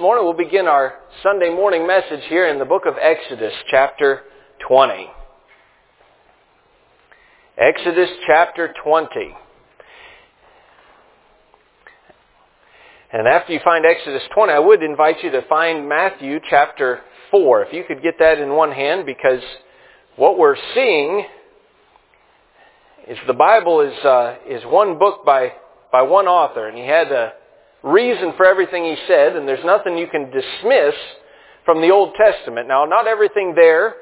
morning we'll begin our Sunday morning message here in the book of Exodus, chapter 20. Exodus chapter 20. And after you find Exodus 20, I would invite you to find Matthew chapter 4. If you could get that in one hand, because what we're seeing is the Bible is one book by one author, and he had a reason for everything he said, and there's nothing you can dismiss from the Old Testament. Now, not everything there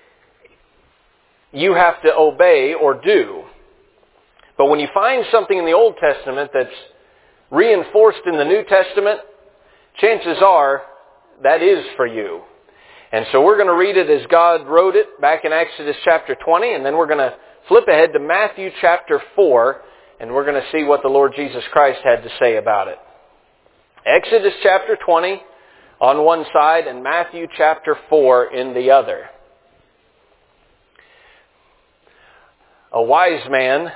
you have to obey or do. But when you find something in the Old Testament that's reinforced in the New Testament, chances are that is for you. And so we're going to read it as God wrote it back in Exodus chapter 20, and then we're going to flip ahead to Matthew chapter 4, and we're going to see what the Lord Jesus Christ had to say about it. Exodus chapter 20 on one side and Matthew chapter 4 in the other. A wise man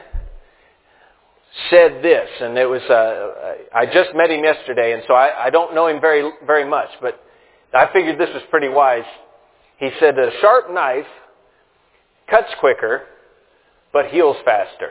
said this, and it was I just met him yesterday, and so I don't know him very much, but I figured this was pretty wise. He said, a sharp knife cuts quicker, but heals faster.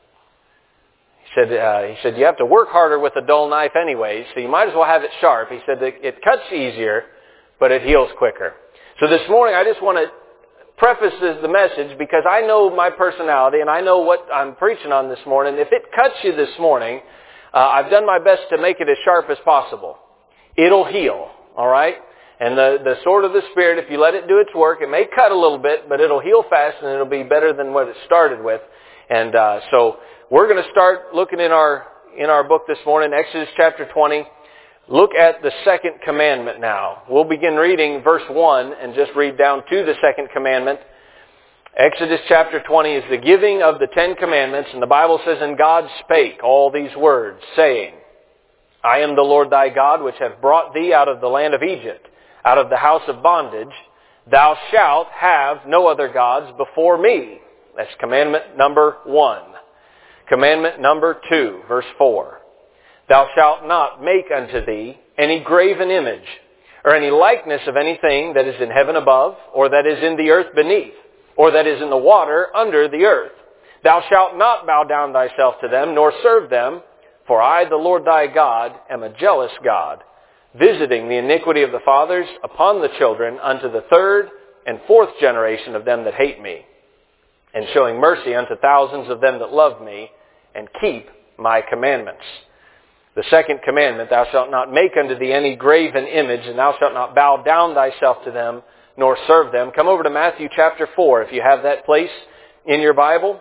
He said, you have to work harder with a dull knife anyways, so you might as well have it sharp. He said that it cuts easier, but it heals quicker. So this morning I just want to preface the message because I know my personality and I know what I'm preaching on this morning. If it cuts you this morning, I've done my best to make it as sharp as possible. It'll heal, all right? And the sword of the Spirit, if you let it do its work, it may cut a little bit, but it'll heal fast and it'll be better than what it started with. And so we're going to start looking in our book this morning, Exodus chapter 20. Look at the second commandment now. We'll begin reading verse 1 and just read down to the second commandment. Exodus chapter 20 is the giving of the 10 commandments, and the Bible says, And God spake all these words, saying, I am the Lord thy God, which have brought thee out of the land of Egypt, out of the house of bondage. Thou shalt have no other gods before me. That's commandment number 1. Commandment number 2, verse 4. Thou shalt not make unto thee any graven image, or any likeness of anything that is in heaven above, or that is in the earth beneath, or that is in the water under the earth. Thou shalt not bow down thyself to them, nor serve them, for I, the Lord thy God, am a jealous God, visiting the iniquity of the fathers upon the children unto the third and fourth generation of them that hate me, and showing mercy unto thousands of them that love me, and keep my commandments. The second commandment, thou shalt not make unto thee any graven image, and thou shalt not bow down thyself to them, nor serve them. Come over to Matthew chapter 4, if you have that place in your Bible.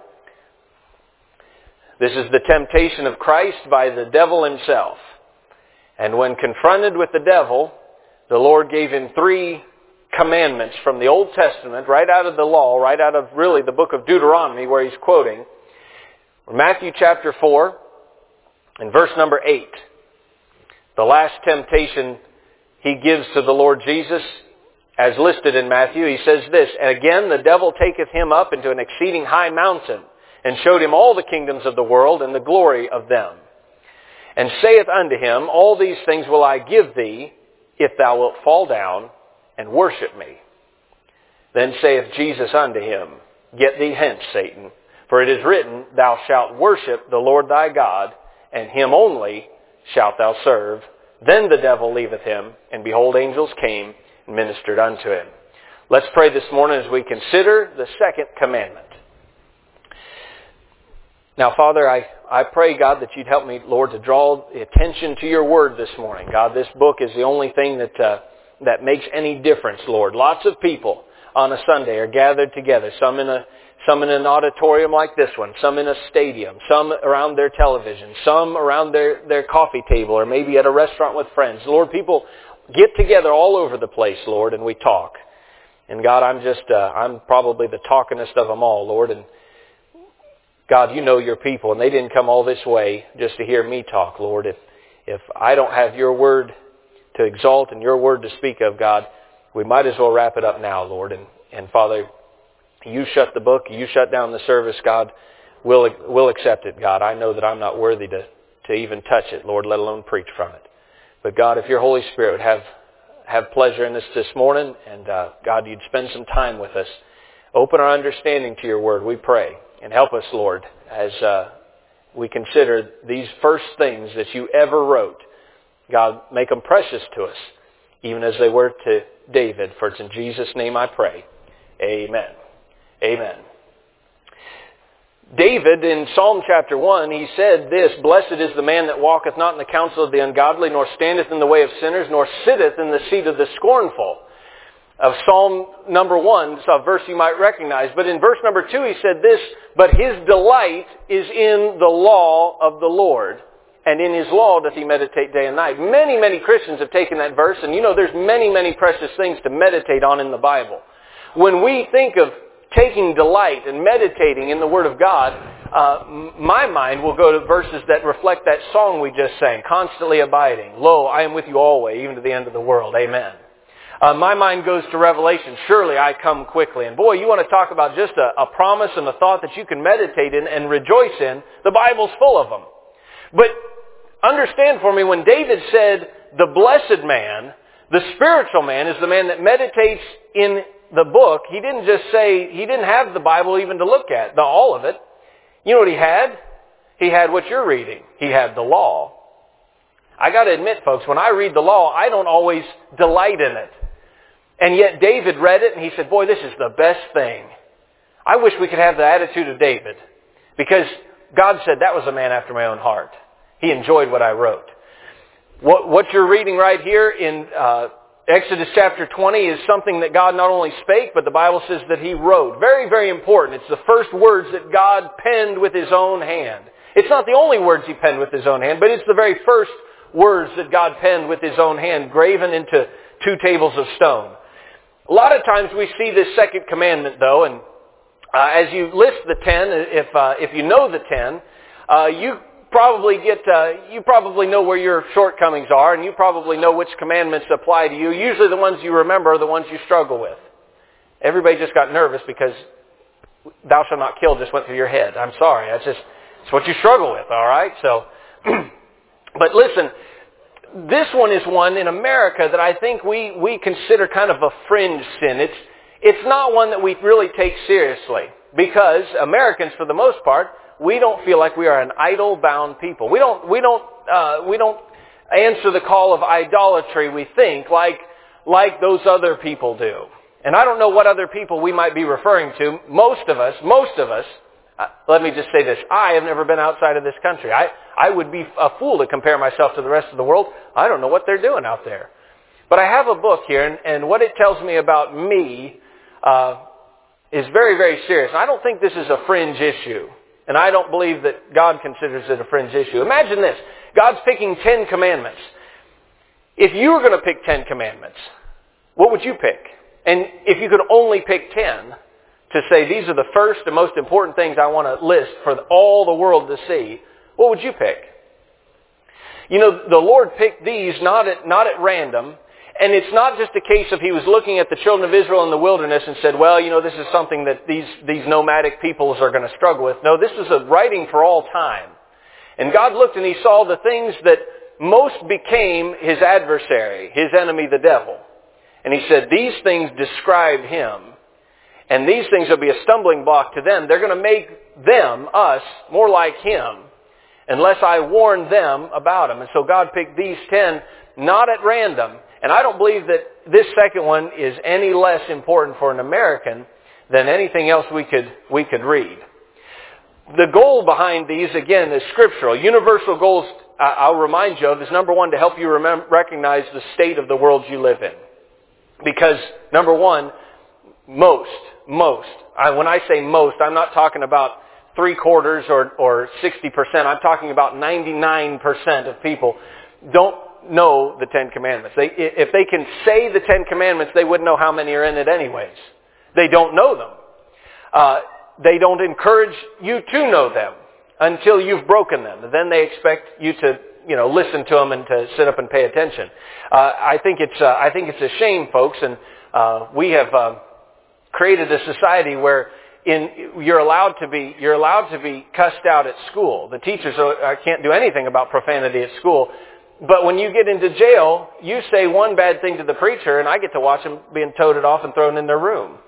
This is the temptation of Christ by the devil himself. And when confronted with the devil, the Lord gave him 3 commandments from the Old Testament, right out of the law, right out of really the book of Deuteronomy where he's quoting. Matthew chapter 4 and verse number 8. The last temptation he gives to the Lord Jesus as listed in Matthew. He says this, And again the devil taketh him up into an exceeding high mountain, and showed him all the kingdoms of the world and the glory of them. And saith unto him, All these things will I give thee, if thou wilt fall down and worship me. Then saith Jesus unto him, Get thee hence, Satan, for it is written, Thou shalt worship the Lord thy God, and him only shalt thou serve. Then the devil leaveth him, and behold, angels came and ministered unto him. Let's pray this morning as we consider the second commandment. Now, Father, I pray, God, that you'd help me, Lord, to draw the attention to your word this morning. God, this book is the only thing that makes any difference, Lord. Lots of people on a Sunday are gathered together, some in an auditorium like this one, some in a stadium, some around their television, some around their coffee table, or maybe at a restaurant with friends. Lord, people get together all over the place, Lord, and we talk. And God, I'm probably the talkingest of them all, Lord. And God, you know your people, and they didn't come all this way just to hear me talk, Lord. If I don't have your word to exalt and your word to speak of, God, we might as well wrap it up now, Lord. And Father, you shut the book, you shut down the service, God. We'll accept it, God. I know that I'm not worthy to even touch it, Lord, let alone preach from it. But God, if your Holy Spirit would have pleasure in this morning, and God, you'd spend some time with us. Open our understanding to your word, we pray. And help us, Lord, as we consider these first things that you ever wrote. God, make them precious to us, even as they were to David. For it's in Jesus' name I pray. Amen. Amen. David, in Psalm chapter 1, he said this, "Blessed is the man that walketh not in the counsel of the ungodly, nor standeth in the way of sinners, nor sitteth in the seat of the scornful." Of Psalm number 1, it's a verse you might recognize. But in verse number 2, he said this, "But his delight is in the law of the Lord, and in his law doth he meditate day and night." Many, many Christians have taken that verse, and there's many, many precious things to meditate on in the Bible. When we think of taking delight and meditating in the Word of God, my mind will go to verses that reflect that song we just sang, "Constantly abiding. Lo, I am with you always, even to the end of the world." Amen. My mind goes to Revelation, "Surely I come quickly." And boy, you want to talk about just a promise and a thought that you can meditate in and rejoice in. The Bible's full of them. But understand for me, when David said, "The blessed man," the spiritual man is the man that meditates in the book. He didn't just say, he didn't have the Bible even to look at, all of it. You know what he had? He had what you're reading. He had the law. I got to admit, folks, when I read the law, I don't always delight in it. And yet David read it and he said, boy, this is the best thing. I wish we could have the attitude of David, because God said that was a man after my own heart. He enjoyed what I wrote. What you're reading right here in Exodus chapter 20 is something that God not only spake, but the Bible says that He wrote. Very, very important. It's the first words that God penned with His own hand. It's not the only words He penned with His own hand, but it's the very first words that God penned with His own hand, graven into 2 tables of stone. A lot of times we see this second commandment, though, and as you list the 10, if you know the 10, you probably know where your shortcomings are, and you probably know which commandments apply to you. Usually the ones you remember are the ones you struggle with. Everybody just got nervous because "thou shalt not kill" just went through your head. I'm sorry. It's what you struggle with, all right? So, but listen, this one is one in America that I think we consider kind of a fringe sin. It's not one that we really take seriously, because Americans, for the most part, we don't feel like we are an idol-bound people. We don't answer the call of idolatry, we think, like those other people do. And I don't know what other people we might be referring to. Most of us, let me just say this, I have never been outside of this country. I would be a fool to compare myself to the rest of the world. I don't know what they're doing out there. But I have a book here, and what it tells me about me is very, very serious. I don't think this is a fringe issue. And I don't believe that God considers it a fringe issue. Imagine this. God's picking 10 commandments. If you were going to pick 10 commandments, what would you pick? And if you could only pick 10 to say these are the first and most important things I want to list for all the world to see, what would you pick? The Lord picked these not at random. And it's not just a case of He was looking at the children of Israel in the wilderness and said, well, this is something that these nomadic peoples are going to struggle with. No, this is a writing for all time. And God looked and He saw the things that most became His adversary, His enemy, the devil. And He said, these things describe him. And these things will be a stumbling block to them. They're going to make them, us, more like him, unless I warn them about him. And so God picked these 10 not at random. And I don't believe that this second one is any less important for an American than anything else we could read. The goal behind these, again, is scriptural. Universal goals, I'll remind you of, is number one, to help you recognize the state of the world you live in. Because, number one, most, when I say most, I'm not talking about 3/4 or 60%. I'm talking about 99% of people don't know the 10 Commandments. If they can say the 10 Commandments, they wouldn't know how many are in it anyways. They don't know them. They don't encourage you to know them until you've broken them. And then they expect you to, listen to them and to sit up and pay attention. I think it's a shame, folks, and we have created a society where you're allowed to be cussed out at school. The teachers can't do anything about profanity at school. But when you get into jail, you say one bad thing to the preacher, and I get to watch them being toted off and thrown in their room.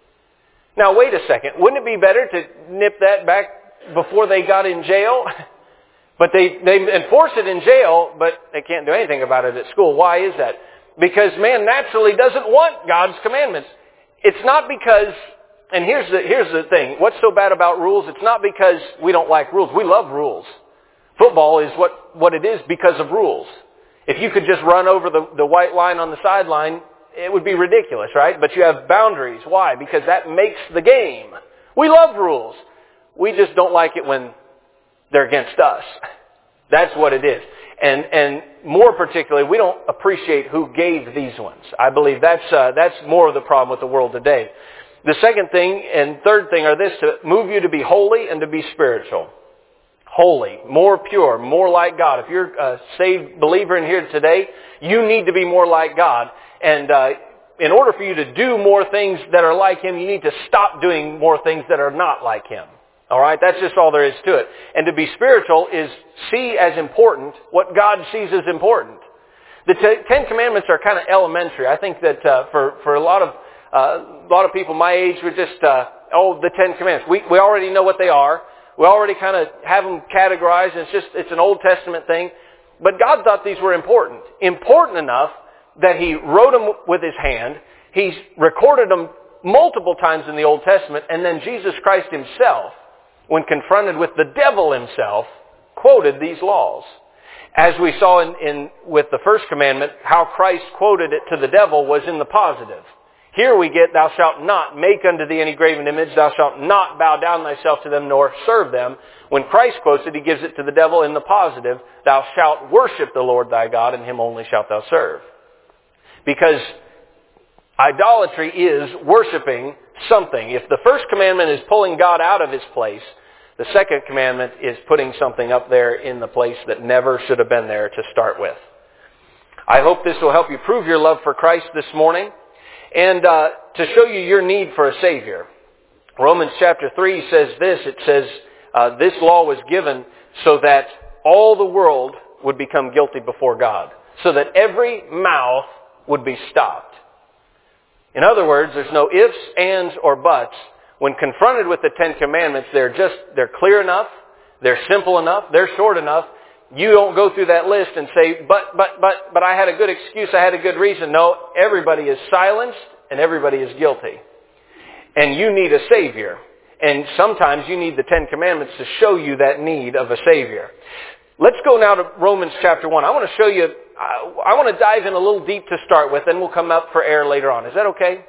Now, wait a second. Wouldn't it be better to nip that back before they got in jail? But they enforce it in jail, but they can't do anything about it at school. Why is that? Because man naturally doesn't want God's commandments. It's not because, and here's the thing. What's so bad about rules? It's not because we don't like rules. We love rules. Football is what it is because of rules. If you could just run over the white line on the sideline, it would be ridiculous, right? But you have boundaries. Why? Because that makes the game. We love rules. We just don't like it when they're against us. That's what it is. And more particularly, we don't appreciate who gave these ones. I believe that's more of the problem with the world today. The second thing and third thing are this: to move you to be holy and to be spiritual. Holy, more pure, more like God. If you're a saved believer in here today, you need to be more like God. And in order for you to do more things that are like Him, you need to stop doing more things that are not like Him. All right? That's just all there is to it. And to be spiritual is see as important what God sees as important. The Ten Commandments are kind of elementary. I think that for a lot of people my age, we're just, the Ten Commandments. We already know what they are. We already kind of have them categorized. It's an Old Testament thing. But God thought these were important. Important enough that He wrote them with His hand. He's recorded them multiple times in the Old Testament. And then Jesus Christ Himself, when confronted with the devil himself, quoted these laws. As we saw with the first commandment, how Christ quoted it to the devil was in the positive. Here we get, thou shalt not make unto thee any graven image, thou shalt not bow down thyself to them nor serve them. When Christ quotes it, He gives it to the devil in the positive, thou shalt worship the Lord thy God, and Him only shalt thou serve. Because idolatry is worshiping something. If the first commandment is pulling God out of His place, the second commandment is putting something up there in the place that never should have been there to start with. I hope this will help you prove your love for Christ this morning. And to show you your need for a Savior. Romans chapter 3 says this. It says, this law was given so that all the world would become guilty before God. So that every mouth would be stopped. In other words, there's no ifs, ands, or buts. When confronted with the Ten Commandments, they're clear enough, they're simple enough, they're short enough. You don't go through that list and say, but I had a good excuse, I had a good reason. No, everybody is silenced and everybody is guilty. And you need a Savior. And sometimes you need the Ten Commandments to show you that need of a Savior. Let's go now to Romans chapter 1. I want to show you, I want to dive in a little deep to start with, then we'll come up for air later on. Is that okay?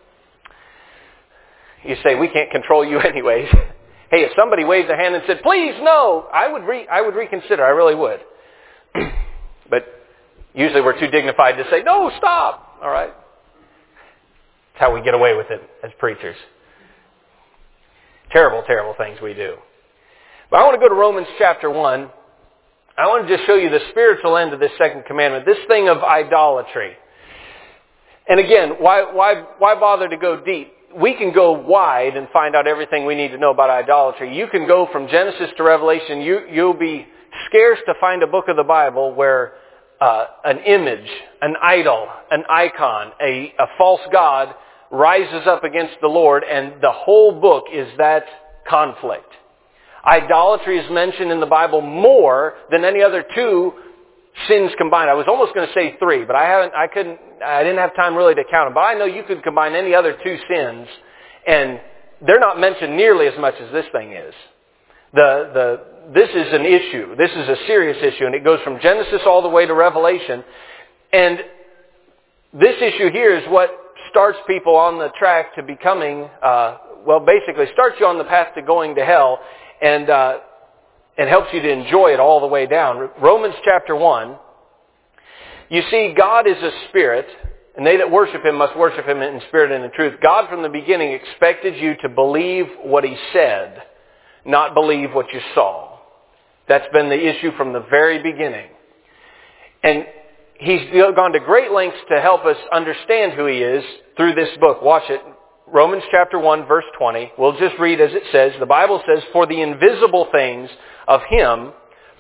You say, we can't control you anyways. Hey, if somebody waved a hand and said, please, no, I would reconsider. I really would. But usually we're too dignified to say, no, stop. All right? That's how we get away with it as preachers. Terrible, terrible things we do. But I want to go to Romans chapter 1. I want to just show you the spiritual end of this second commandment, this thing of idolatry. And again, why bother to go deep? We can go wide and find out everything we need to know about idolatry. You can go from Genesis to Revelation. You'll be scarce to find a book of the Bible where an image, an idol, an icon, a false god rises up against the Lord, and the whole book is that conflict. Idolatry is mentioned in the Bible more than any other two sins combined. I was almost going to say three, but I didn't have time really to count them. But I know you could combine any other two sins, and they're not mentioned nearly as much as this thing is. This is an issue. This is a serious issue, and it goes from Genesis all the way to Revelation. And this issue here is what starts people on the track to becoming, basically starts you on the path to going to hell, and helps you to enjoy it all the way down. Romans chapter 1, you see, God is a spirit, and they that worship Him must worship Him in spirit and in truth. God from the beginning expected you to believe what He said, not believe what you saw. That's been the issue from the very beginning. And He's gone to great lengths to help us understand who He is through this book. Watch it. Romans chapter 1, verse 20. We'll just read as it says. The Bible says, for the invisible things of Him,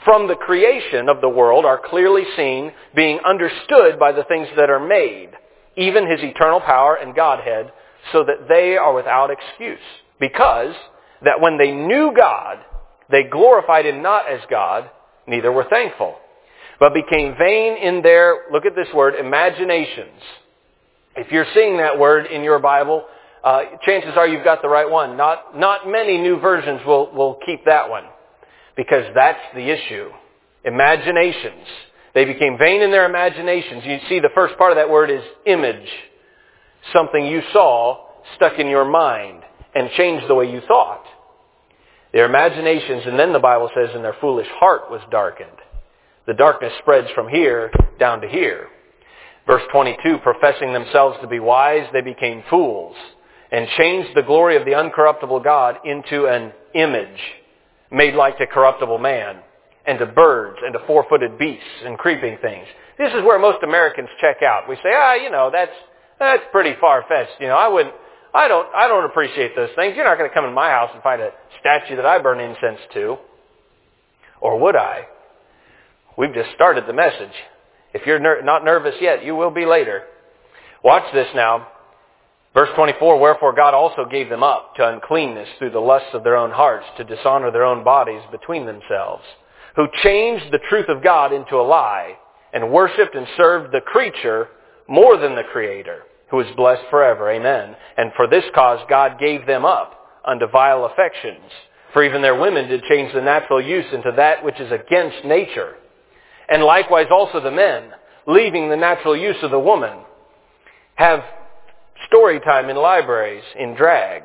from the creation of the world are clearly seen, being understood by the things that are made, even his eternal power and Godhead, so that they are without excuse. Because that when they knew God, they glorified him not as God, neither were thankful, but became vain in their, look at this word, imaginations. If you're seeing that word in your Bible, chances are you've got the right one. Not many new versions will keep that one, because that's the issue. Imaginations. They became vain in their imaginations. You see the first part of that word is image. Something you saw stuck in your mind and changed the way you thought. Their imaginations, and then the Bible says, and their foolish heart was darkened. The darkness spreads from here down to here. Verse 22, professing themselves to be wise, they became fools and changed the glory of the uncorruptible God into an image made like to corruptible man, and to birds, and to four-footed beasts, and creeping things. This is where most Americans check out. We say, that's pretty far-fetched. I don't appreciate those things. You're not going to come in my house and find a statue that I burn incense to. Or would I? We've just started the message. If you're not nervous yet, you will be later. Watch this now. Verse 24, wherefore God also gave them up to uncleanness through the lusts of their own hearts, to dishonor their own bodies between themselves, who changed the truth of God into a lie, and worshipped and served the creature more than the Creator, who is blessed forever. Amen. And for this cause God gave them up unto vile affections. For even their women did change the natural use into that which is against nature. And likewise also the men, leaving the natural use of the woman, have story time in libraries in drag.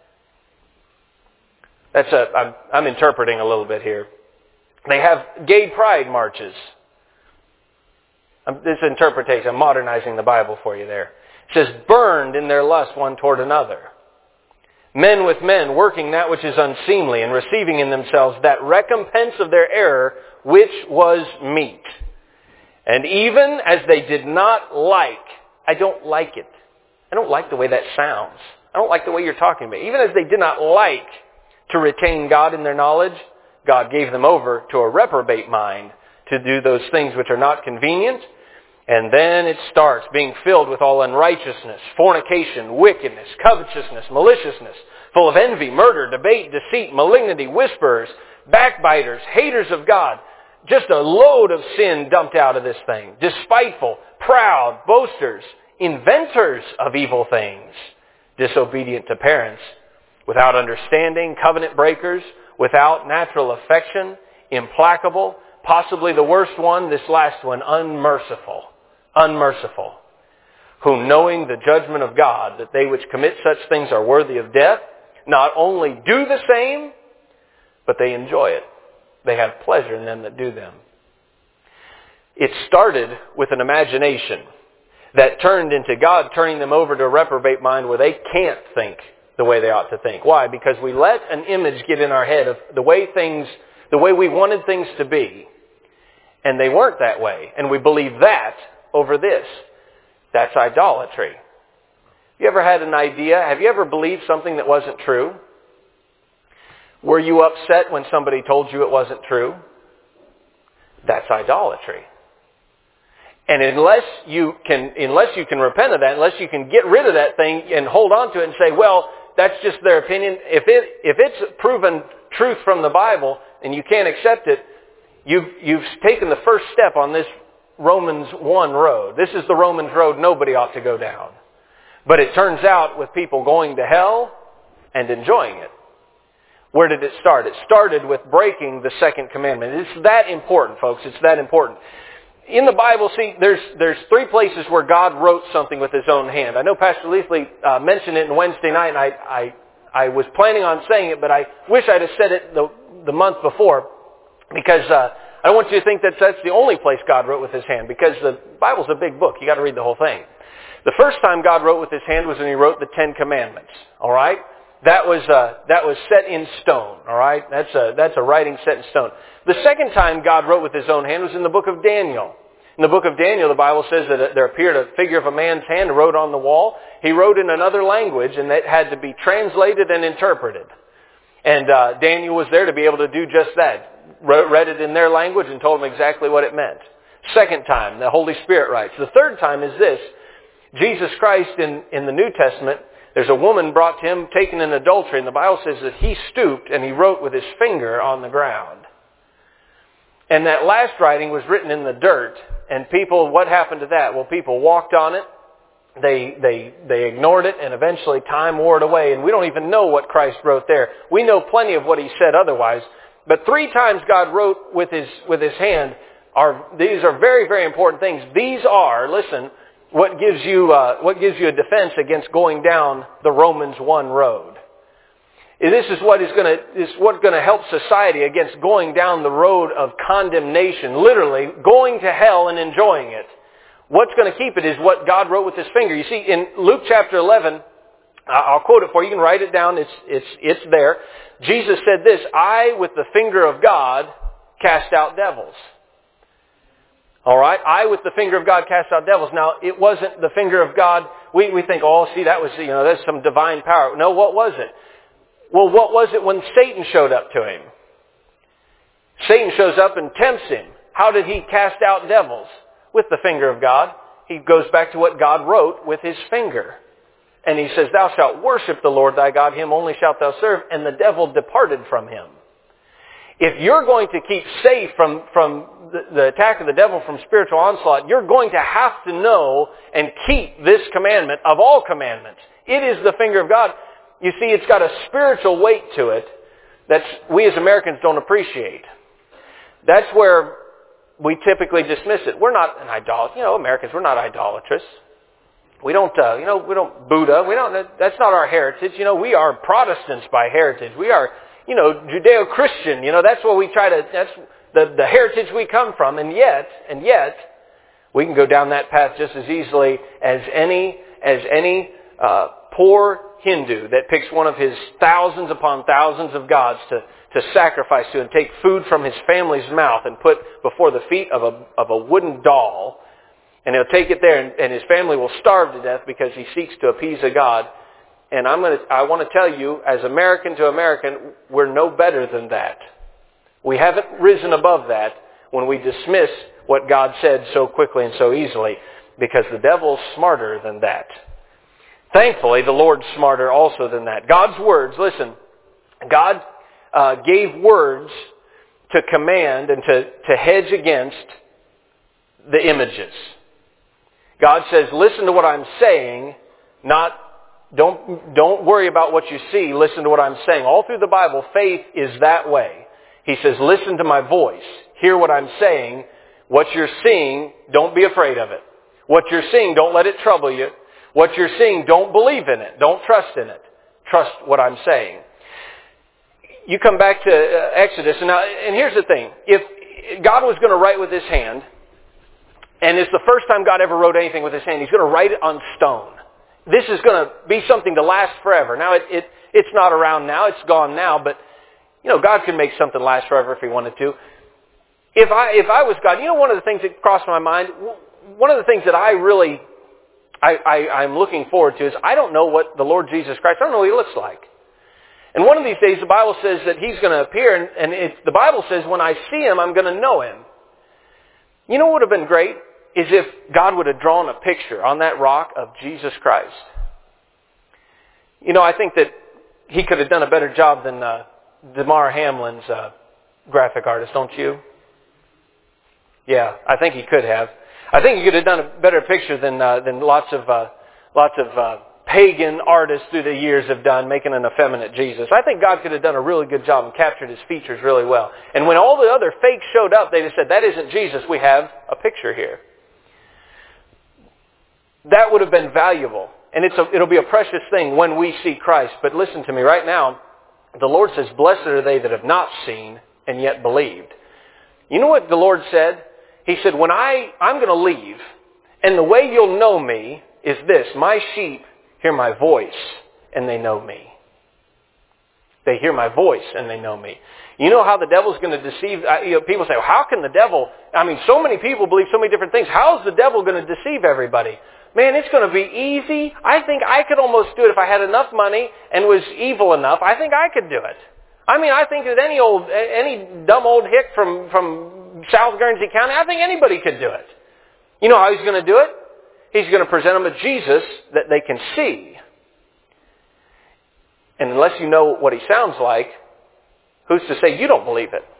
I'm interpreting a little bit here. They have gay pride marches. This interpretation, I'm modernizing the Bible for you there. It says, burned in their lust one toward another. Men with men, working that which is unseemly, and receiving in themselves that recompense of their error, which was meat. And even as they did not like, I don't like it. I don't like the way that sounds. I don't like the way you're talking about it. Even as they did not like to retain God in their knowledge, God gave them over to a reprobate mind to do those things which are not convenient. And then it starts being filled with all unrighteousness, fornication, wickedness, covetousness, maliciousness, full of envy, murder, debate, deceit, malignity, whisperers, backbiters, haters of God. Just a load of sin dumped out of this thing. Despiteful, proud, boasters, inventors of evil things, disobedient to parents, without understanding, covenant breakers, without natural affection, implacable, possibly the worst one, this last one, unmerciful, who knowing the judgment of God, that they which commit such things are worthy of death, not only do the same, but they enjoy it. They have pleasure in them that do them. It started with an imagination that turned into God turning them over to a reprobate mind where they can't think the way they ought to think. Why? Because we let an image get in our head of the way we wanted things to be, and they weren't that way. And we believe that over this. That's idolatry. You ever had an idea? Have you ever believed something that wasn't true? Were you upset when somebody told you it wasn't true? That's idolatry. And unless you can repent of that, unless you can get rid of that thing and hold on to it and say, well, that's just their opinion. If it's proven truth from the Bible and you can't accept it, you've taken the first step on this Romans 1 road. This is the Romans road nobody ought to go down. But it turns out with people going to hell and enjoying it. Where did it start? It started with breaking the second commandment. It's that important, folks. It's that important. In the Bible, see, there's three places where God wrote something with His own hand. I know Pastor Leafley mentioned it on Wednesday night, and I was planning on saying it, but I wish I'd have said it the month before, because I don't want you to think that that's the only place God wrote with His hand, because the Bible's a big book. You got to read the whole thing. The first time God wrote with His hand was when He wrote the Ten Commandments. All right, that was set in stone. All right, that's a writing set in stone. The second time God wrote with His own hand was in the book of Daniel. In the book of Daniel, the Bible says that there appeared a figure of a man's hand wrote on the wall. He wrote in another language, and that had to be translated and interpreted. And Daniel was there to be able to do just that. read it in their language and told them exactly what it meant. Second time, the Holy Spirit writes. The third time is this. Jesus Christ in the New Testament, there's a woman brought to him taken in adultery, and the Bible says that he stooped and he wrote with his finger on the ground. And that last writing was written in the dirt. And people, what happened to that? Well, people walked on it. They ignored it, and eventually time wore it away. And we don't even know what Christ wrote there. We know plenty of what he said otherwise. But 3 times God wrote with his hand. These are very, very important things. These are, listen, what gives you a defense against going down the Romans 1 road. This is what's going to help society against going down the road of condemnation, literally going to hell and enjoying it. What's going to keep it is what God wrote with his finger. You see, in Luke chapter 11, I'll quote it for you. You can write it down. It's there. Jesus said this, I, with the finger of God, cast out devils. All right? I, with the finger of God, cast out devils. Now, it wasn't the finger of God. We think, that was, that's some divine power. No, what was it? Well, what was it when Satan showed up to him? Satan shows up and tempts him. How did he cast out devils? With the finger of God. He goes back to what God wrote with his finger. And he says, thou shalt worship the Lord thy God, him only shalt thou serve. And the devil departed from him. If you're going to keep safe from the attack of the devil, from spiritual onslaught, you're going to have to know and keep this commandment of all commandments. It is the finger of God. You see, it's got a spiritual weight to it that we as Americans don't appreciate. That's where we typically dismiss it. We're not an idolater. Americans, we're not idolatrous. We don't, we don't Buddha. That's not our heritage. We are Protestants by heritage. We are, Judeo-Christian. That's what we try to, that's the heritage we come from. And yet, we can go down that path just as easily as any poor Hindu that picks one of his thousands upon thousands of gods to sacrifice to and take food from his family's mouth and put before the feet of a wooden doll. And he'll take it there and his family will starve to death because he seeks to appease a god. And I want to tell you, as American to American, we're no better than that. We haven't risen above that when we dismiss what God said so quickly and so easily, because the devil's smarter than that. Thankfully, the Lord's smarter also than that. God's words, listen, God gave words to command and to hedge against the images. God says, listen to what I'm saying, don't worry about what you see, listen to what I'm saying. All through the Bible, faith is that way. He says, listen to my voice, hear what I'm saying. What you're seeing, don't be afraid of it. What you're seeing, don't let it trouble you. What you're seeing, don't believe in it. Don't trust in it. Trust what I'm saying. You come back to Exodus, and here's the thing. If God was going to write with his hand, and it's the first time God ever wrote anything with his hand, he's going to write it on stone. This is going to be something to last forever. Now, it's not around now. It's gone now, but God can make something last forever if he wanted to. If I was God, one of the things that crossed my mind, one of the things that I'm looking forward to is I don't know what the Lord Jesus Christ, I don't know what he looks like. And one of these days the Bible says that he's going to appear, and the Bible says when I see him, I'm going to know him. You know what would have been great? Is if God would have drawn a picture on that rock of Jesus Christ. I think that he could have done a better job than Damar Hamlin's graphic artist, don't you? Yeah, I think he could have. I think he could have done a better picture than lots of pagan artists through the years have done, making an effeminate Jesus. I think God could have done a really good job and captured his features really well. And when all the other fakes showed up, they just said, that isn't Jesus, we have a picture here. That would have been valuable. And it'll be a precious thing when we see Christ. But listen to me, right now, the Lord says, blessed are they that have not seen and yet believed. You know what the Lord said? He said, when I'm going to leave, and the way you'll know me is this, my sheep hear my voice and they know me. They hear my voice and they know me. You know how the devil's going to deceive, people say, well, how can the devil, so many people believe so many different things. How is the devil going to deceive everybody? Man, it's going to be easy. I think I could almost do it if I had enough money and was evil enough. I think I could do it. I mean, I think that any dumb old hick from South Guernsey County, I think anybody could do it. You know how he's going to do it? He's going to present them a Jesus that they can see. And unless you know what he sounds like, who's to say you don't believe it?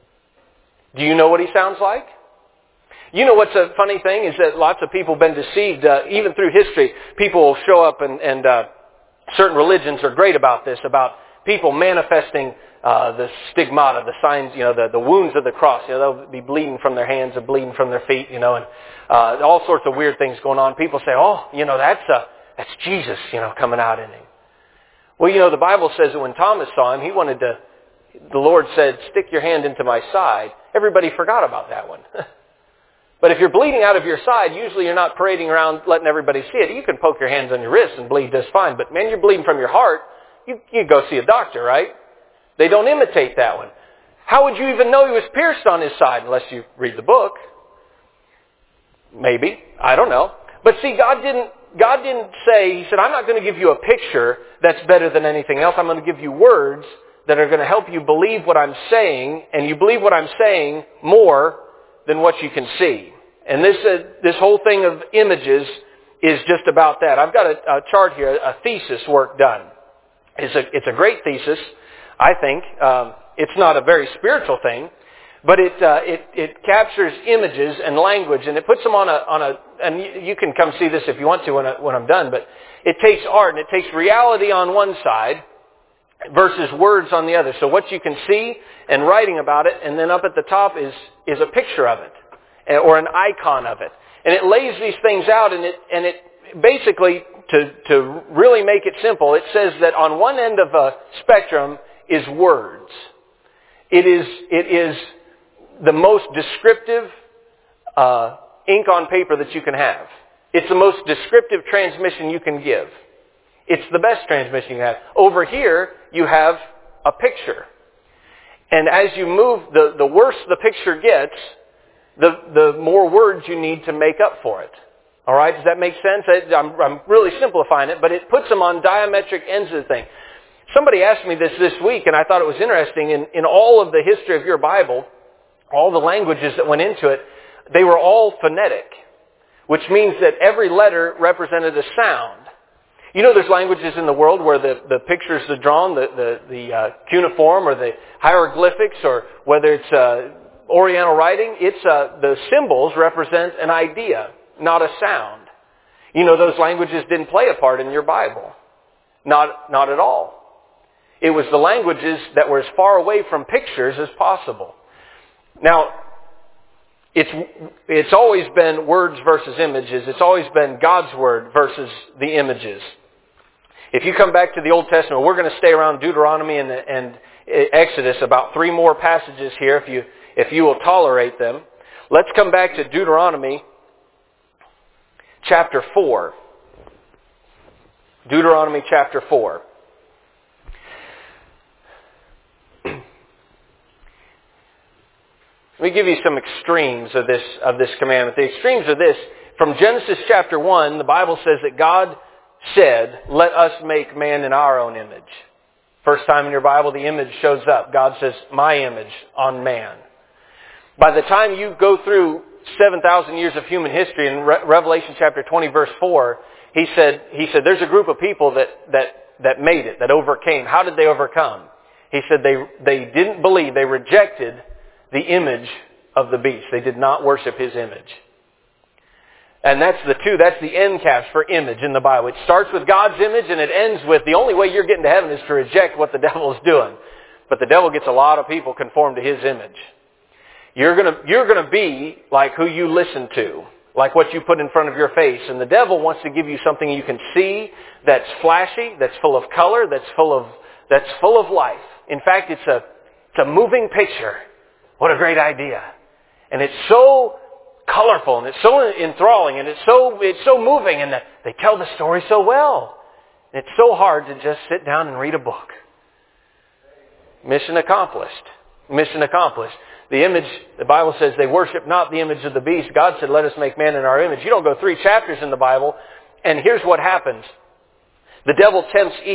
Do you know what he sounds like? You know what's a funny thing is that lots of people have been deceived, even through history. People will show up and certain religions are great about this, about people manifesting the stigmata, the signs, the wounds of the cross. They'll be bleeding from their hands and bleeding from their feet, and all sorts of weird things going on. People say, that's Jesus, coming out in him. Well, the Bible says that when Thomas saw him, the Lord said, stick your hand into my side. Everybody forgot about that one. But if you're bleeding out of your side, usually you're not parading around letting everybody see it. You can poke your hands on your wrists and bleed just fine. But man, you're bleeding from your heart, you go see a doctor, right? They don't imitate that one. How would you even know he was pierced on his side unless you read the book? Maybe. I don't know. But see, God didn't say, he said, I'm not going to give you a picture that's better than anything else. I'm going to give you words that are going to help you believe what I'm saying, and you believe what I'm saying more than what you can see. And this whole thing of images is just about that. I've got a chart here, a thesis work done. It's a great thesis, I think. It's not a very spiritual thing, but it captures images and language, and it puts them on a and you can come see this if you want to when I'm done, but it takes art and it takes reality on one side versus words on the other. So what you can see and writing about it, and then up at the top is a picture of it or an icon of it. And it lays these things out, and it basically, to really make it simple, it says that on one end of a spectrum is words. It is the most descriptive ink on paper that you can have. It's the most descriptive transmission you can give. It's the best transmission you have. Over here, you have a picture. And as you move, the worse the picture gets, the more words you need to make up for it. All right? Does that make sense? I'm really simplifying it, but it puts them on diametric ends of the thing. Somebody asked me this week, and I thought it was interesting. In all of the history of your Bible, all the languages that went into it, they were all phonetic, which means that every letter represented a sound. There's languages in the world where the pictures are drawn, the cuneiform or the hieroglyphics, or whether it's Oriental writing, the symbols represent an idea, not a sound. Those languages didn't play a part in your Bible. Not at all. It was the languages that were as far away from pictures as possible. Now, it's always been words versus images. It's always been God's Word versus the images. If you come back to the Old Testament, we're going to stay around Deuteronomy and Exodus, about 3 more passages here if you will tolerate them. Let's come back to Deuteronomy chapter 4. Deuteronomy chapter 4. Let me give you some extremes of this commandment. The extremes are this. From Genesis chapter 1, the Bible says that God said, let us make man in our own image. First time in your Bible, the image shows up. God says, my image on man. By the time you go through 7,000 years of human history, in Revelation chapter 20, verse 4, he said, there's a group of people that made it, that overcame. How did they overcome? He said they didn't believe, they rejected the image of the beast. They did not worship his image. And that's the end caps for image in the Bible. It starts with God's image and it ends with the only way you're getting to heaven is to reject what the devil is doing. But the devil gets a lot of people conformed to his image. You're gonna be like who you listen to, like what you put in front of your face. And the devil wants to give you something you can see that's flashy, that's full of color, that's full of life. In fact, it's a moving picture. What a great idea. And it's so colorful and it's so enthralling and it's so moving and they tell the story so well. It's so hard to just sit down and read a book. Mission accomplished. Mission accomplished. The image, the Bible says they worship not the image of the beast. God said, let us make man in our image. You don't go 3 chapters in the Bible, and here's what happens. The devil tempts Eve.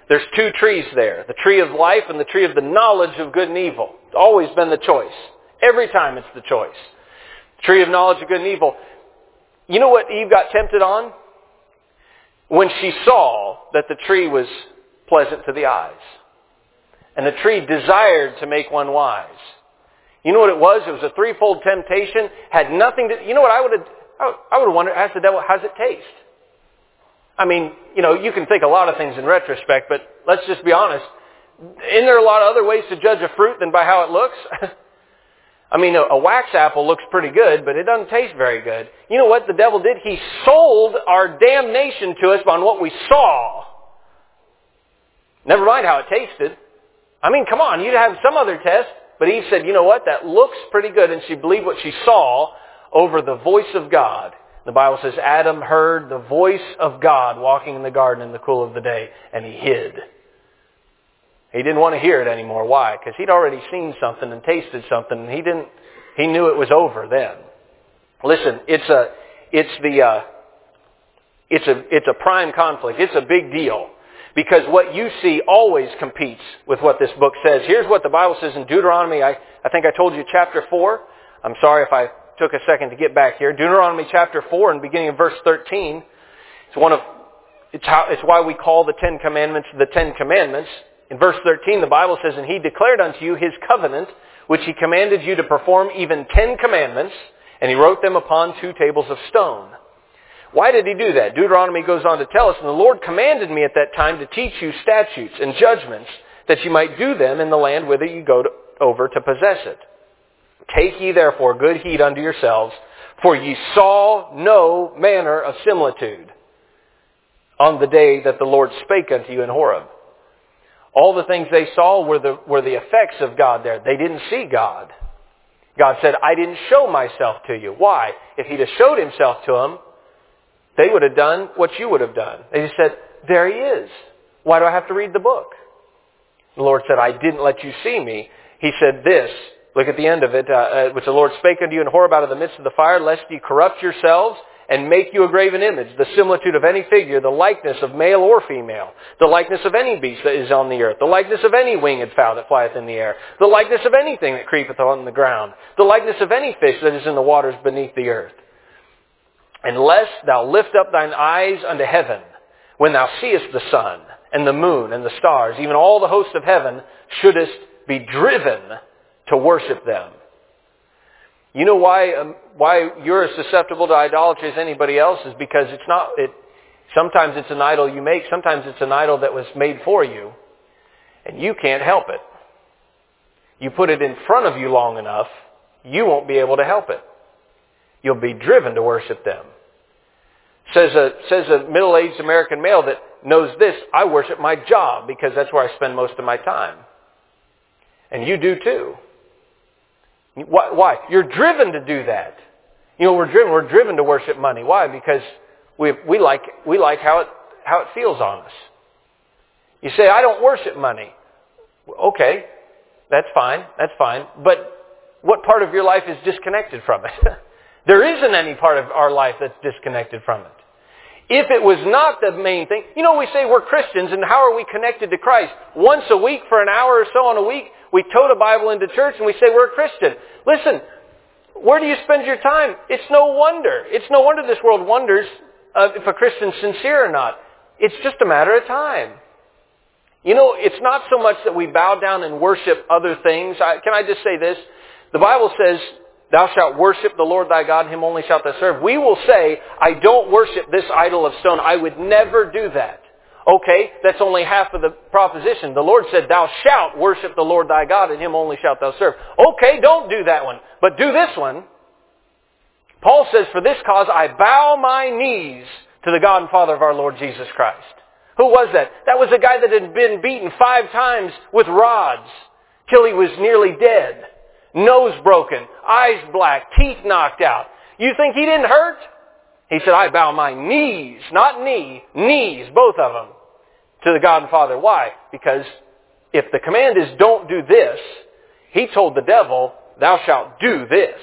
There's two trees there. The tree of life and the tree of the knowledge of good and evil. It's always been the choice. Every time it's the choice. Tree of knowledge of good and evil. You know what Eve got tempted on? When she saw that the tree was pleasant to the eyes. And the tree desired to make one wise. You know what it was? It was a threefold temptation. Had nothing to... You know what I would have wondered, asked the devil, how does it taste? I mean, you can think a lot of things in retrospect, but let's just be honest. Isn't there a lot of other ways to judge a fruit than by how it looks? I mean, a wax apple looks pretty good, but it doesn't taste very good. You know what the devil did? He sold our damnation to us on what we saw. Never mind how it tasted. I mean, come on, you'd have some other test. But Eve said, you know what, that looks pretty good. And she believed what she saw over the voice of God. The Bible says Adam heard the voice of God walking in the garden in the cool of the day, and he hid. He didn't want to hear it anymore. Why? Because he'd already seen something and tasted something, and he knew it was over then. Listen, it's a prime conflict. It's a big deal. Because what you see always competes with what this book says. Here's what the Bible says in Deuteronomy. I think I told you chapter 4. I'm sorry if I took a second to get back here. Deuteronomy chapter 4 and beginning of verse 13. It's why we call the Ten Commandments the Ten Commandments. In verse 13 the Bible says, "And he declared unto you his covenant, which he commanded you to perform, even 10 commandments, and he wrote them upon 2 tables of stone." Why did he do that? Deuteronomy goes on to tell us, "And the Lord commanded me at that time to teach you statutes and judgments, that you might do them in the land whither you go over to possess it. Take ye therefore good heed unto yourselves, for ye saw no manner of similitude on the day that the Lord spake unto you in Horeb." All the things they saw were the effects of God there. They didn't see God. God said, "I didn't show myself to you." Why? If he'd have showed himself to them, they would have done what you would have done. They just said, "There he is. Why do I have to read the book?" The Lord said, "I didn't let you see me." He said this, look at the end of it, which the Lord spake unto you in Horeb out of the midst of the fire, "Lest ye corrupt yourselves and make you a graven image, the similitude of any figure, the likeness of male or female, the likeness of any beast that is on the earth, the likeness of any winged fowl that flieth in the air, the likeness of anything that creepeth on the ground, the likeness of any fish that is in the waters beneath the earth. Unless thou lift up thine eyes unto heaven, when thou seest the sun and the moon and the stars, even all the hosts of heaven, shouldest be driven to worship them." You know why you're as susceptible to idolatry as anybody else is because sometimes it's an idol you make, sometimes it's an idol that was made for you, and you can't help it. You put it in front of you long enough, you won't be able to help it. You'll be driven to worship them. Says a middle-aged American male that knows this, "I worship my job because that's where I spend most of my time." And you do too. Why? You're driven to do that. We're driven to worship money. Why? Because we like how it feels on us. You say, "I don't worship money." Okay, that's fine. But what part of your life is disconnected from it? There isn't any part of our life that's disconnected from it. If it was not the main thing, we say we're Christians, and how are we connected to Christ? Once a week for an hour or so on a week, we tote a Bible into church and we say we're a Christian. Listen, where do you spend your time? It's no wonder. It's no wonder this world wonders if a Christian's sincere or not. It's just a matter of time. It's not so much that we bow down and worship other things. Can I just say this? The Bible says, "Thou shalt worship the Lord thy God, him only shalt thou serve." We will say, "I don't worship this idol of stone. I would never do that." Okay, that's only half of the proposition. The Lord said, "Thou shalt worship the Lord thy God, and him only shalt thou serve." Okay, don't do that one, but do this one. Paul says, "For this cause I bow my knees to the God and Father of our Lord Jesus Christ." Who was that? That was a guy that had been beaten 5 times with rods till he was nearly dead. Nose broken, eyes black, teeth knocked out. You think he didn't hurt? He said, "I bow my knees," not knee, knees, both of them, to the God and Father. Why? Because if the command is don't do this, he told the devil, "Thou shalt do this."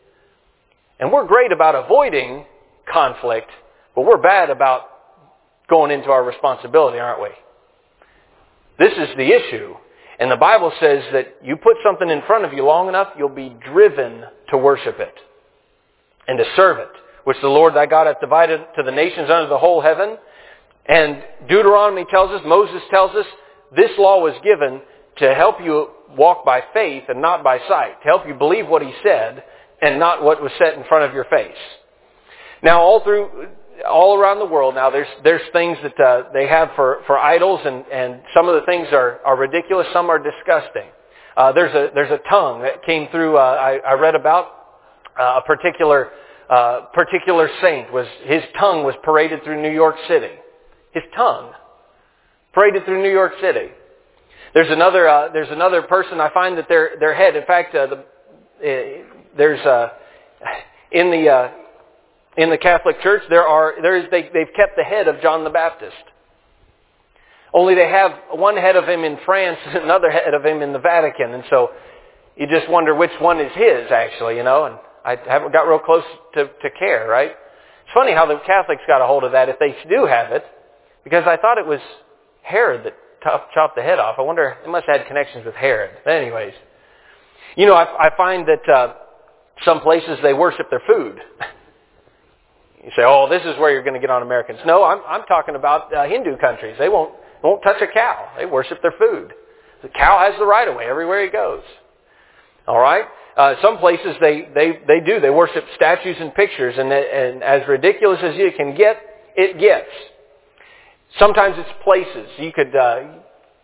And we're great about avoiding conflict, but we're bad about going into our responsibility, aren't we? This is the issue. And the Bible says that you put something in front of you long enough, you'll be driven to worship it and to serve it, which the Lord thy God hath divided to the nations under the whole heaven. And Deuteronomy tells us, Moses tells us, this law was given to help you walk by faith and not by sight, to help you believe what he said and not what was set in front of your face. Now, all around the world now, there's things that they have for idols, and some of the things are ridiculous, some are disgusting. There's a tongue that came through. I read about a particular saint. His tongue was paraded through New York City. His tongue paraded through New York City. There's another person. I find that their head. In fact, in the Catholic Church, they've kept the head of John the Baptist. Only they have one head of him in France and another head of him in the Vatican, and so you just wonder which one is his, actually, And I haven't got real close to care, right? It's funny how the Catholics got a hold of that if they do have it, because I thought it was Herod that chopped the head off. I wonder, it must have had connections with Herod. But anyways, I find that some places they worship their food. You say, oh, this is where you're going to get on Americans. No, I'm talking about Hindu countries. They won't touch a cow. They worship their food. The cow has the right of way everywhere he goes. All right? Some places they do. They worship statues and pictures, and as ridiculous as you can get, it gets. Sometimes it's places. You could, a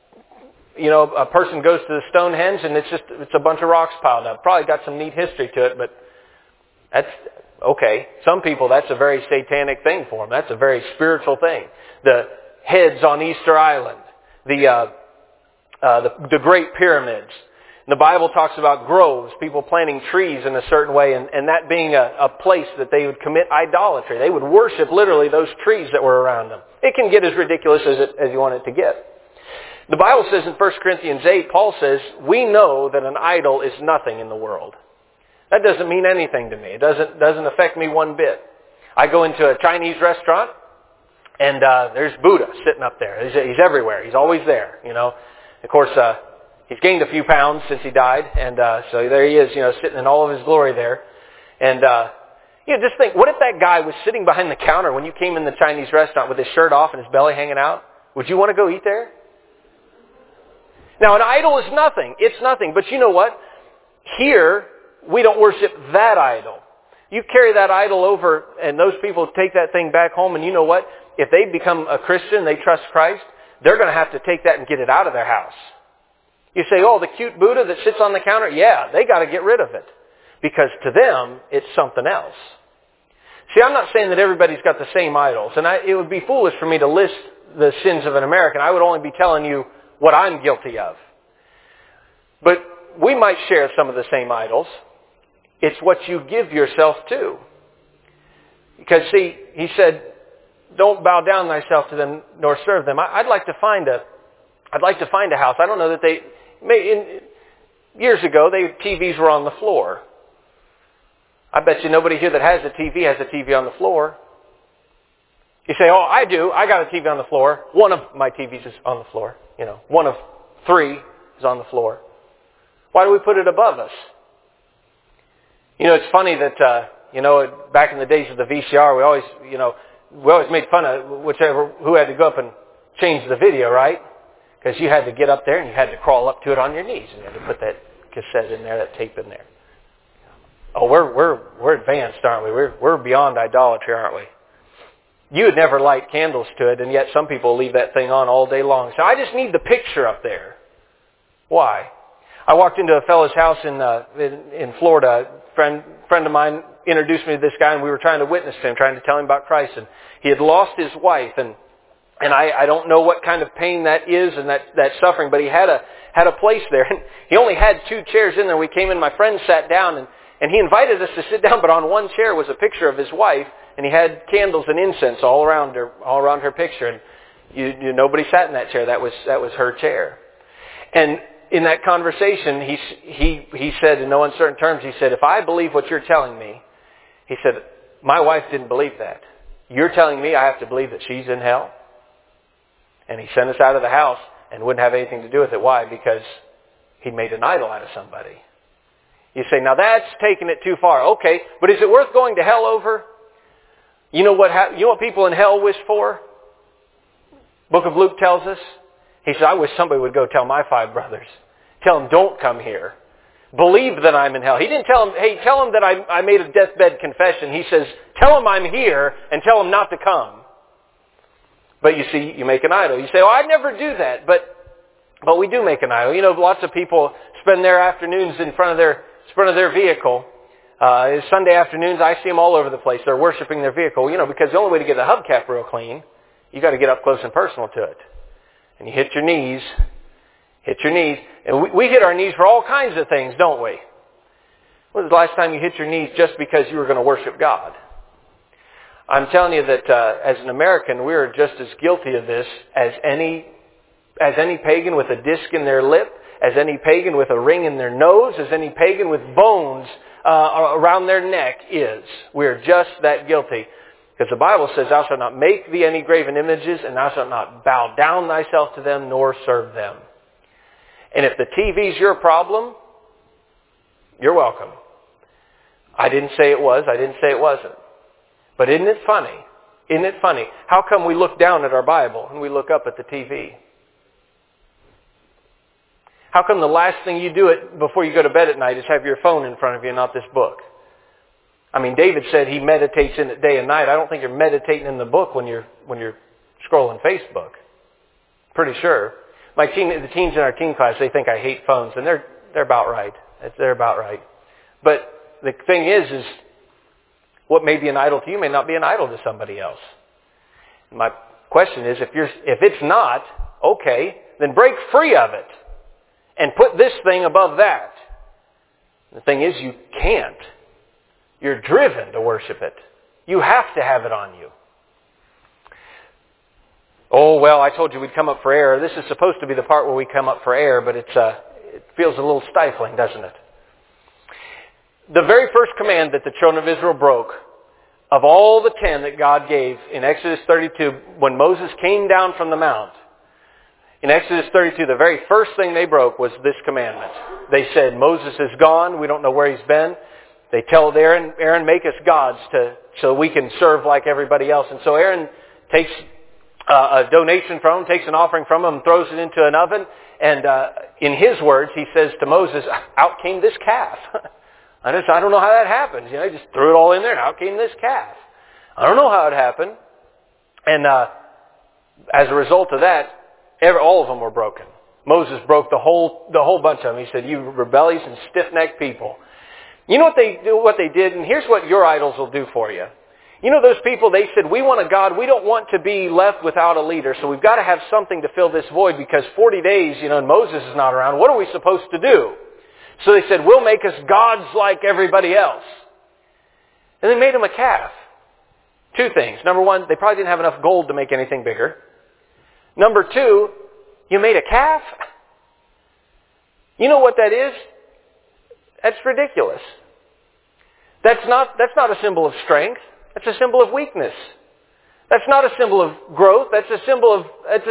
person goes to the Stonehenge and it's a bunch of rocks piled up. Probably got some neat history to it, but that's okay. Some people, that's a very satanic thing for them. That's a very spiritual thing. The heads on Easter Island, the Great Pyramids. The Bible talks about groves, people planting trees in a certain way, and that being a place that they would commit idolatry. They would worship literally those trees that were around them. It can get as ridiculous as you want it to get. The Bible says in 1 Corinthians 8, Paul says, we know that an idol is nothing in the world. That doesn't mean anything to me. It doesn't affect me one bit. I go into a Chinese restaurant, and there's Buddha sitting up there. He's everywhere. He's always there, Of course, he's gained a few pounds since he died, and so there he is, sitting in all of his glory there. And just think, what if that guy was sitting behind the counter when you came in the Chinese restaurant with his shirt off and his belly hanging out? Would you want to go eat there? Now, an idol is nothing. It's nothing. But you know what? Here, we don't worship that idol. You carry that idol over, and those people take that thing back home, and you know what? If they become a Christian, they trust Christ, they're going to have to take that and get it out of their house. You say, oh, the cute Buddha that sits on the counter? Yeah, they got to get rid of it. Because to them, it's something else. See, I'm not saying that everybody's got the same idols. And it would be foolish for me to list the sins of an American. I would only be telling you what I'm guilty of. But we might share some of the same idols. It's what you give yourself to. Because, see, he said, don't bow down thyself to them nor serve them. I'd like to find a house. I don't know that years ago, TVs were on the floor. I bet you nobody here that has a TV has a TV on the floor. You say, oh, I do. I got a TV on the floor. One of my TVs is on the floor. One of 3 is on the floor. Why do we put it above us? It's funny that, back in the days of the VCR, we always made fun of who had to go up and change the video, right? Because you had to get up there and you had to crawl up to it on your knees and you had to put that cassette in there, that tape in there. Oh, we're advanced, aren't we? We're beyond idolatry, aren't we? You would never light candles to it, and yet some people leave that thing on all day long. So I just need the picture up there. Why? I walked into a fellow's house in Florida. A friend of mine introduced me to this guy, and we were trying to witness to him, trying to tell him about Christ. And he had lost his wife, and I don't know what kind of pain that is and that suffering, but he had a place there. And he only had 2 chairs in there. We came in, my friend sat down, and he invited us to sit down, but on one chair was a picture of his wife, and he had candles and incense all around her picture. And nobody sat in that chair. That was her chair. And in that conversation, he said in no uncertain terms, he said, if I believe what you're telling me, he said, my wife didn't believe that. You're telling me I have to believe that she's in hell? And he sent us out of the house. and wouldn't have anything to do with it. Why? Because he'd made an idol out of somebody. You say, now that's taking it too far. Okay, but is it worth going to hell over? You know what people in hell wish for? Book of Luke tells us. He said, I wish somebody would go tell my 5 brothers. Tell them, don't come here. Believe that I'm in hell. He didn't tell them, hey, tell them that I made a deathbed confession. He says, tell them I'm here and tell them not to come. But you see, you make an idol. You say, oh, I'd never do that. But we do make an idol. You know, lots of people spend their afternoons in front of their vehicle. Sunday afternoons, I see them all over the place. They're worshiping their vehicle, because the only way to get the hubcap real clean, you got to get up close and personal to it. And you hit your knees. And we hit our knees for all kinds of things, don't we? When was the last time you hit your knees just because you were going to worship God? I'm telling you that as an American, we are just as guilty of this as any pagan with a disc in their lip, as any pagan with a ring in their nose, as any pagan with bones around their neck is. We are just that guilty. Because the Bible says, thou shalt not make thee any graven images, and thou shalt not bow down thyself to them, nor serve them. And if the TV's your problem, you're welcome. I didn't say it was. I didn't say it wasn't. But isn't it funny? Isn't it funny? How come we look down at our Bible and we look up at the TV? How come the last thing you do before you go to bed at night is have your phone in front of you and not this book? I mean, David said he meditates in it day and night. I don't think you're meditating in the book when you're scrolling Facebook. Pretty sure. The teens in our teen class, they think I hate phones, and they're about right. They're about right. But the thing is what may be an idol to you may not be an idol to somebody else. My question is, if it's not, okay, then break free of it and put this thing above that. The thing is, you can't. You're driven to worship it. You have to have it on you. Oh, well, I told you we'd come up for air. This is supposed to be the part where we come up for air, but it feels a little stifling, doesn't it? The very first command that the children of Israel broke, of all the 10 that God gave in Exodus 32, when Moses came down from the mount, in Exodus 32, the very first thing they broke was this commandment. They said, Moses is gone. We don't know where he's been. They tell Aaron, make us gods so we can serve like everybody else. And so Aaron takes a donation from him, takes an offering from him, and throws it into an oven. And in his words, he says to Moses, out came this calf. I don't know how that happens. He just threw it all in there, and out came this calf. I don't know how it happened. And as a result of that, all of them were broken. Moses broke the whole bunch of them. He said, you rebellious and stiff-necked people. You know what they did? And here's what your idols will do for you. You know those people, they said, we want a God. We don't want to be left without a leader. So we've got to have something to fill this void because 40 days, and Moses is not around. What are we supposed to do? So they said, we'll make us gods like everybody else. And they made them a calf. 2 things. Number 1, they probably didn't have enough gold to make anything bigger. Number 2, you made a calf? You know what that is? That's ridiculous. That's not a symbol of strength. That's a symbol of weakness. That's not a symbol of growth. That's a symbol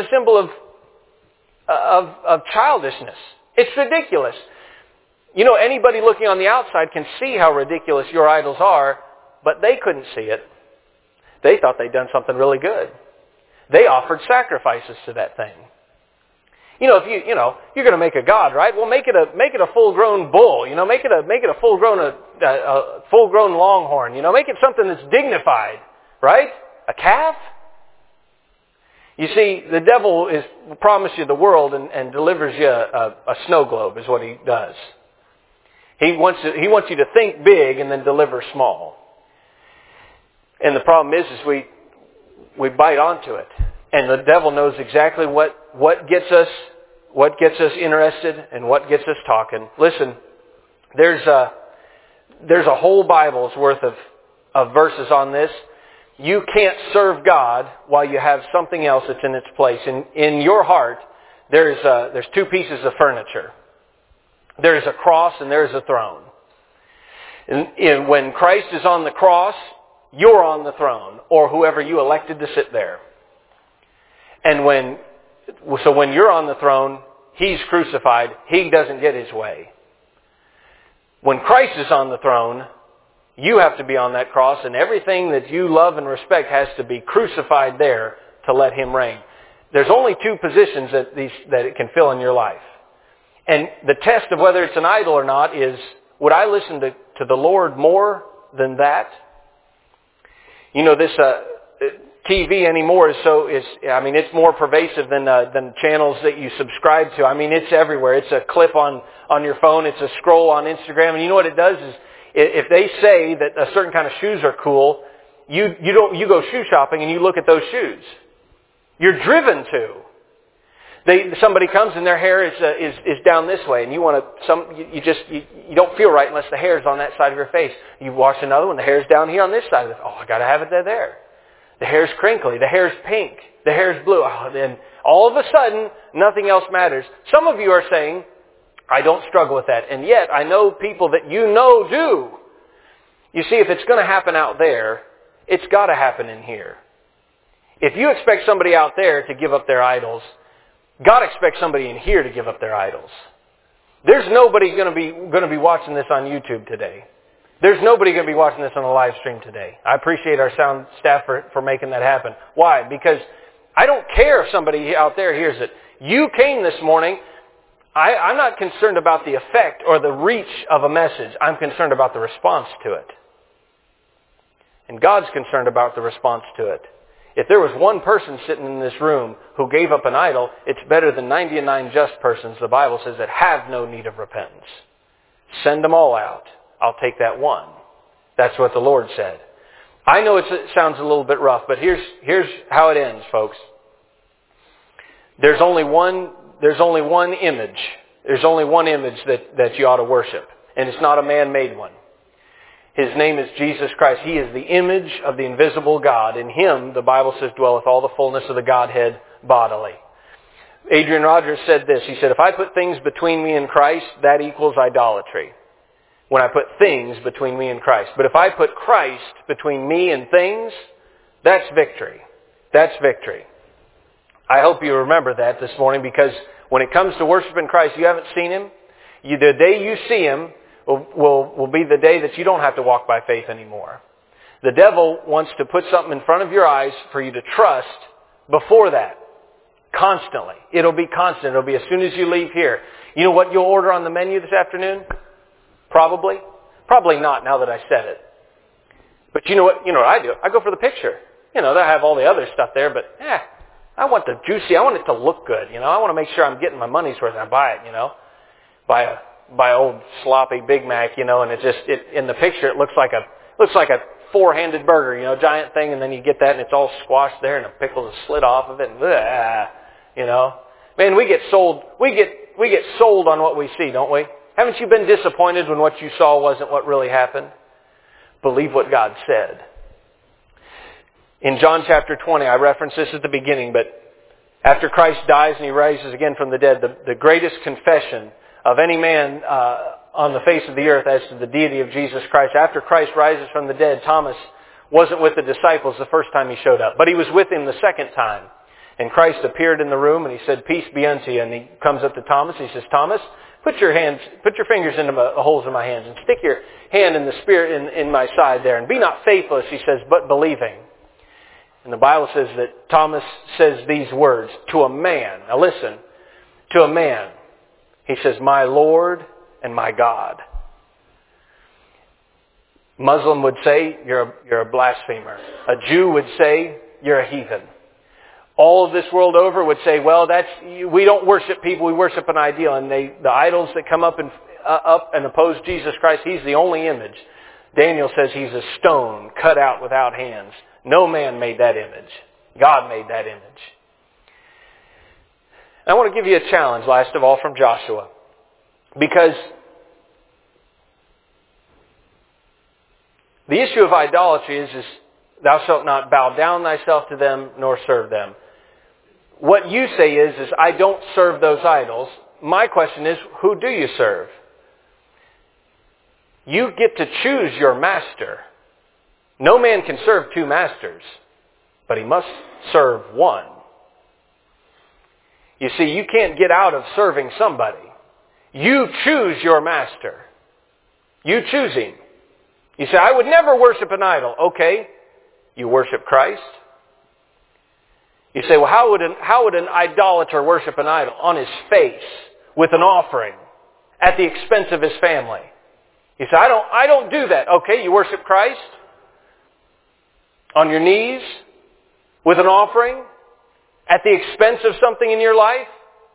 of childishness. It's ridiculous. Anybody looking on the outside can see how ridiculous your idols are, but they couldn't see it. They thought they'd done something really good. They offered sacrifices to that thing. If you're going to make a god, right? Well, make it a full-grown bull. Make it a full-grown longhorn. Make it something that's dignified, right? A calf. You see, the devil promises you the world and delivers you a snow globe, is what he does. He wants you to think big and then deliver small. And the problem is we bite onto it. And the devil knows exactly what gets us interested and what gets us talking. Listen, there's a whole Bible's worth of verses on this. You can't serve God while you have something else that's in its place. In your heart, there's 2 pieces of furniture. There's a cross and there's a throne. And when Christ is on the cross, you're on the throne, or whoever you elected to sit there. And when So when you're on the throne, He's crucified. He doesn't get His way. When Christ is on the throne, you have to be on that cross, and everything that you love and respect has to be crucified there to let Him reign. There's only two positions that it can fill in your life. And the test of whether it's an idol or not is, would I listen to the Lord more than that? You know, this TV anymore it's more pervasive than channels that you subscribe to. I mean, it's everywhere. It's a clip on your phone. It's a scroll on Instagram. And you know what it does is, if they say that a certain kind of shoes are cool, you go shoe shopping and you look at those shoes. You're driven to. Somebody comes and their hair is down this way, and you don't feel right unless the hair is on that side of your face. You wash another one, the hair's down here on this side. I got to have it there. The hair's crinkly, the hair's pink, the hair's blue. Then all of a sudden, nothing else matters. Some of you are saying, I don't struggle with that, and yet I know people that you know do. You see, if it's going to happen out there, it's got to happen in here. If you expect somebody out there to give up their idols, God expects somebody in here to give up their idols. There's nobody going to be watching this on YouTube today. There's nobody going to be watching this on the live stream today. I appreciate our sound staff for making that happen. Why? Because I don't care if somebody out there hears it. You came this morning. I'm not concerned about the effect or the reach of a message. I'm concerned about the response to it. And God's concerned about the response to it. If there was one person sitting in this room who gave up an idol, it's better than 99 just persons, the Bible says, that have no need of repentance. Send them all out. I'll take that one. That's what the Lord said. I know it sounds a little bit rough, but here's how it ends, folks. There's only one image. There's only one image that you ought to worship. And it's not a man-made one. His name is Jesus Christ. He is the image of the invisible God. In Him, the Bible says, dwelleth all the fullness of the Godhead bodily. Adrian Rogers said this. He said, if I put things between me and Christ, that equals idolatry. When I put things between me and Christ. But if I put Christ between me and things, that's victory. That's victory. I hope you remember that this morning, because when it comes to worshiping Christ, you haven't seen Him. The day you see Him will be the day that you don't have to walk by faith anymore. The devil wants to put something in front of your eyes for you to trust before that. Constantly. It'll be constant. It'll be as soon as you leave here. You know what you'll order on the menu this afternoon? Probably. Probably not, now that I said it. But you know what I do? I go for the picture. They have all the other stuff there, but I want the juicy. I want it to look good. I want to make sure I'm getting my money's worth and I buy it. Buy old sloppy Big Mac, and in the picture it looks like a four-handed burger, giant thing, and then you get that and it's all squashed there and the pickles are slid off of it, and man, we get sold on what we see, don't we? Haven't you been disappointed when what you saw wasn't what really happened? Believe what God said. In John chapter 20, I referenced this at the beginning, but after Christ dies and He rises again from the dead, the greatest confession of any man on the face of the earth as to the deity of Jesus Christ. After Christ rises from the dead, Thomas wasn't with the disciples the first time he showed up, but he was with him the second time. And Christ appeared in the room and He said, peace be unto you. And He comes up to Thomas and He says, Thomas, put your fingers into the holes in my hands and stick your hand in the Spirit in my side there. And be not faithless, He says, but believing. And the Bible says that Thomas says these words to a man. Now listen, to a man. He says, my Lord and my God. Muslim would say, you're a blasphemer. A Jew would say, you're a heathen. All of this world over would say, well, we don't worship people, we worship an ideal. And the idols that come up and oppose Jesus Christ, He's the only image. Daniel says He's a stone cut out without hands. No man made that image. God made that image. I want to give you a challenge, last of all, from Joshua. Because the issue of idolatry is thou shalt not bow down thyself to them nor serve them. What you say is I don't serve those idols. My question is, who do you serve? You get to choose your master. No man can serve two masters, but he must serve one. You see, you can't get out of serving somebody. You choose your master. You choose him. You say, I would never worship an idol. Okay, you worship Christ. You say, well, how would an idolater worship an idol? On his face, with an offering, at the expense of his family. You say, I don't do that. Okay, you worship Christ on your knees, with an offering, at the expense of something in your life.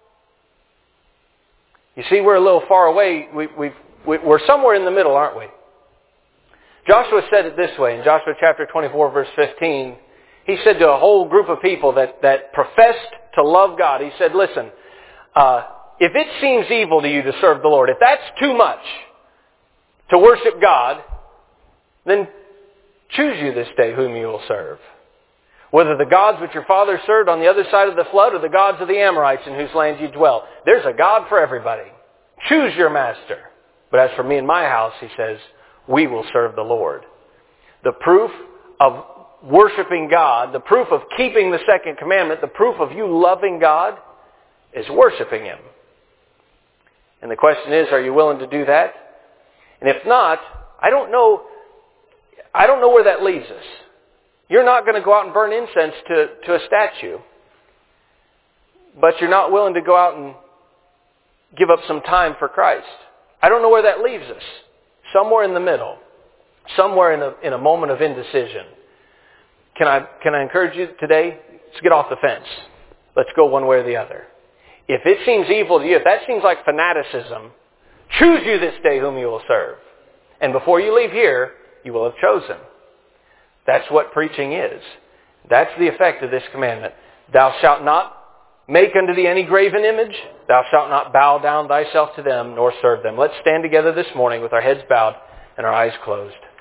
You see, we're a little far away. We're somewhere in the middle, aren't we? Joshua said it this way in Joshua chapter 24, verse 15. He said to a whole group of people that professed to love God, he said, listen, if it seems evil to you to serve the Lord, if that's too much to worship God, then choose you this day whom you will serve. Whether the gods which your fathers served on the other side of the flood or the gods of the Amorites in whose land you dwell. There's a God for everybody. Choose your master. But as for me and my house, he says, we will serve the Lord. The proof of worshiping God, the proof of keeping the second commandment, the proof of you loving God is worshiping him. And the question is, are you willing to do that? And if not, I don't know where that leaves us. You're not going to go out and burn incense to a statue. But you're not willing to go out and give up some time for Christ. I don't know where that leaves us. Somewhere in the middle. Somewhere in a moment of indecision. Can I encourage you today? Let's get off the fence. Let's go one way or the other. If it seems evil to you, if that seems like fanaticism, choose you this day whom you will serve. And before you leave here, you will have chosen. That's what preaching is. That's the effect of this commandment. Thou shalt not make unto thee any graven image. Thou shalt not bow down thyself to them, nor serve them. Let's stand together this morning with our heads bowed and our eyes closed.